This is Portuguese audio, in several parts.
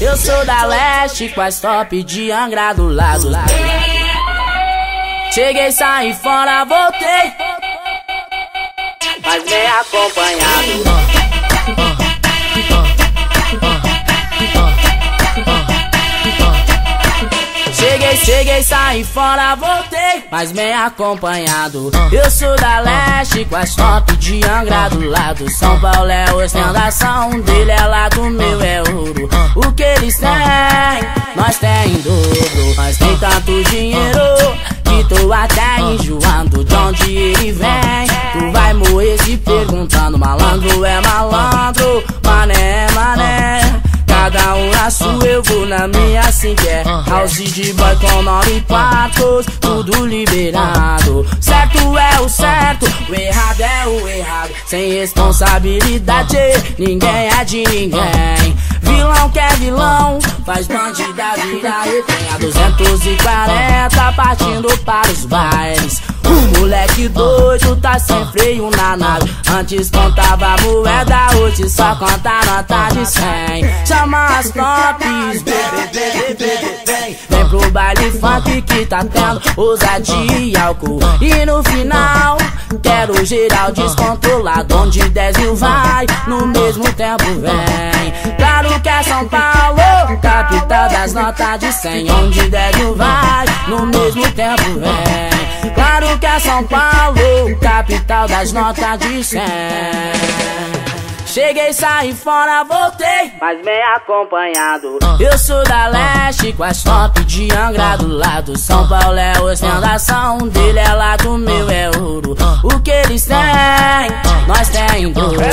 Eu sou da leste, com as top de Angra do lado. Cheguei, saí fora, voltei, mas bem acompanhado. Cheguei, saí fora, voltei, mas bem acompanhado. Eu sou da leste, com as top de Angra do lado. São Paulo é ostentação, dele é lado, meu é ouro. O que eles têm, nós tem em dobro. Nós tem tanto dinheiro que tô até enjoando. De onde ele vem, tu vai morrer se perguntando. Malandro é malandro, mané é mané. Cada um na sua, eu vou na minha, assim que é. House de boy com 9 quartos, tudo liberado. Certo é o certo, o errado é o errado. Sem responsabilidade, ninguém é de ninguém. Vilão que é vilão, faz bandida virar refém. A 240 partindo para os bailes. O moleque doido tá sem freio na nave. Antes contava moeda, hoje só conta nota de 100. Chama as tops, vem pro baile funk que tá tendo ousadia e álcool. E no final, quero geral descontrolado. Onde 10 mil vai, no mesmo tempo vem. Claro que é São Paulo, capital das notas de 100. Onde 10 mil vai, no mesmo tempo vem. Claro que é São Paulo, capital das notas de 100. Cheguei, saí fora, voltei, mas bem acompanhado. Eu sou da leste, com as top de Angra do lado. São Paulo é ostentação, dele é lado, meu é ouro. O que eles têm, nós tem em dobro.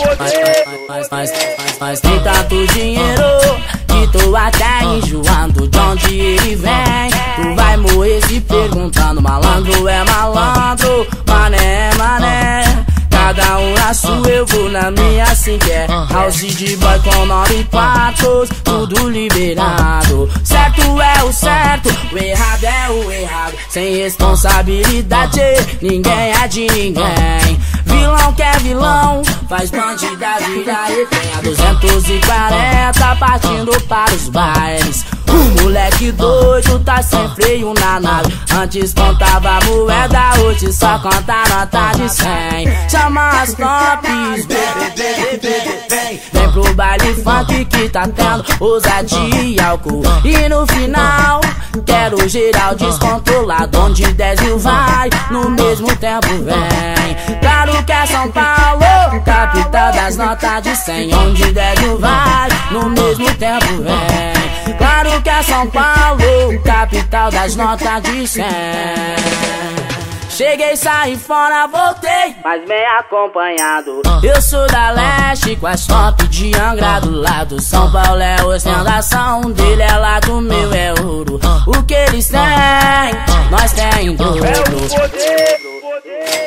Mas tem tanto dinheiro que tô até enjoando. De onde ele vem, tu vai morrer se perguntando. Malandro é malandro, mané é mané. Cada um na sua, eu vou na minha, assim que é. House de boy com 9 quartos, tudo liberado. Certo é o certo, o errado é o errado. Sem responsabilidade, ninguém é de ninguém. Vilão que é vilão, faz bandida virar refém. A 240 partindo para os bailes. O moleque doido tá sem freio na nave. Antes contava moeda, hoje só conta nota de 100. Chama as tops, vem pro baile funk que tá tendo ousadia e álcool. E no final, quero geral descontrolado. Onde 10 mil vai, no mesmo tempo vem. Claro que é São Paulo, capital das notas de 100. Onde 10 mil vai, no mesmo tempo vem. Claro que é São Paulo, capital das notas de 100. Cheguei, saí fora, voltei, mas bem acompanhado. Eu sou da leste, com as top de Angra do lado. São Paulo é ostentação, dele é lado, meu é ouro. O que eles têm, nós tem em dobro.